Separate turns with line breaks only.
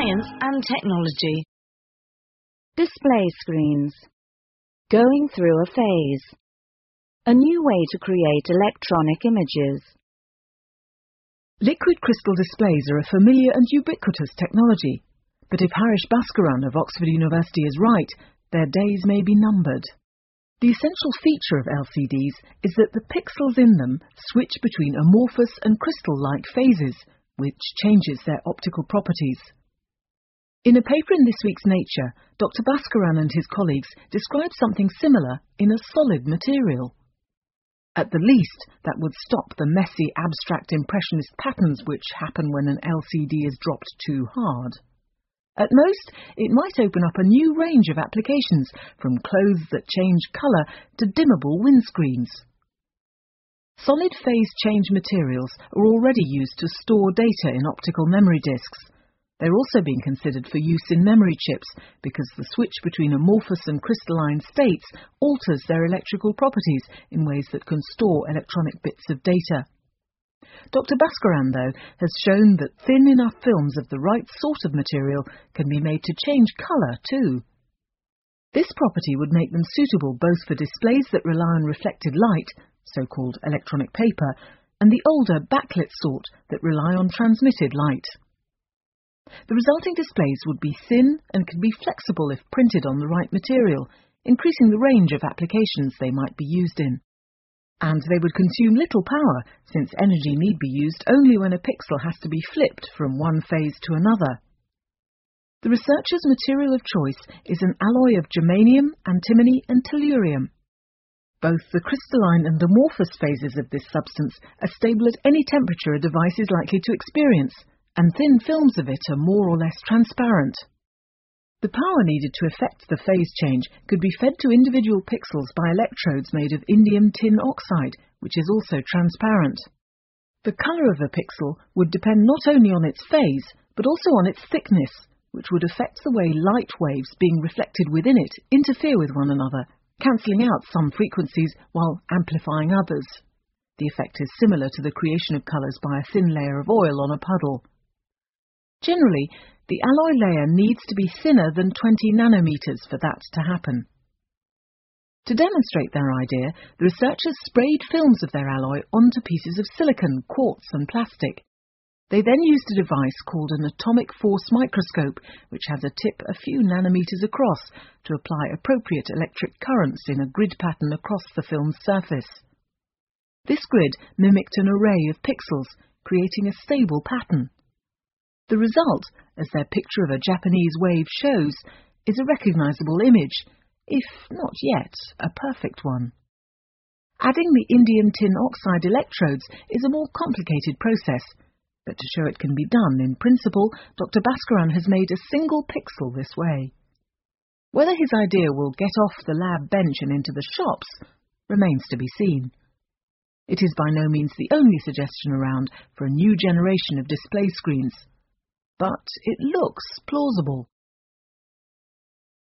science and technology.
Display screens. Going through a phase. A new way to create electronic images.
Liquid crystal displays are a familiar and ubiquitous technology, but if Harish Bhaskaran of Oxford University is right, their days may be numbered. The essential feature of LCDs is that the pixels in them switch between amorphous and crystal-like phases, which changes their optical properties. In a paper in this week's Nature, Dr. Bhaskaran and his colleagues describe something similar in a solid material. At the least, that would stop the messy, abstract impressionist patterns which happen when an LCD is dropped too hard. At most, it might open up a new range of applications, from clothes that change colour to dimmable windscreens. Solid phase change materials are already used to store data in optical memory disks. They're also being considered for use in memory chips because the switch between amorphous and crystalline states alters their electrical properties in ways that can store electronic bits of data. Dr. Bhaskaran, though, has shown that thin enough films of the right sort of material can be made to change colour too. This property would make them suitable both for displays that rely on reflected light, so-called electronic paper, and the older backlit sort that rely on transmitted light. The resulting displays would be thin and could be flexible if printed on the right material, increasing the range of applications they might be used in. And they would consume little power, since energy need be used only when a pixel has to be flipped from one phase to another. The researchers' material of choice is an alloy of germanium, antimony and tellurium. Both the crystalline and amorphous phases of this substance are stable at any temperature a device is likely to experience, and thin films of it are more or less transparent. The power needed to effect the phase change could be fed to individual pixels by electrodes made of indium tin oxide, which is also transparent. The colour of a pixel would depend not only on its phase, but also on its thickness, which would affect the way light waves being reflected within it interfere with one another, cancelling out some frequencies while amplifying others. The effect is similar to the creation of colours by a thin layer of oil on a puddle. Generally, the alloy layer needs to be thinner than 20 nanometers for that to happen. To demonstrate their idea, the researchers sprayed films of their alloy onto pieces of silicon, quartz and plastic. They then used a device called an atomic force microscope, which has a tip a few nanometers across, to apply appropriate electric currents in a grid pattern across the film's surface. This grid mimicked an array of pixels, creating a stable pattern. The result, as their picture of a Japanese wave shows, is a recognizable image, if not yet a perfect one. Adding the indium tin oxide electrodes is a more complicated process, but to show it can be done in principle, Dr. Bhaskaran has made a single pixel this way. Whether his idea will get off the lab bench and into the shops remains to be seen. It is by no means the only suggestion around for a new generation of display screens, but it looks plausible.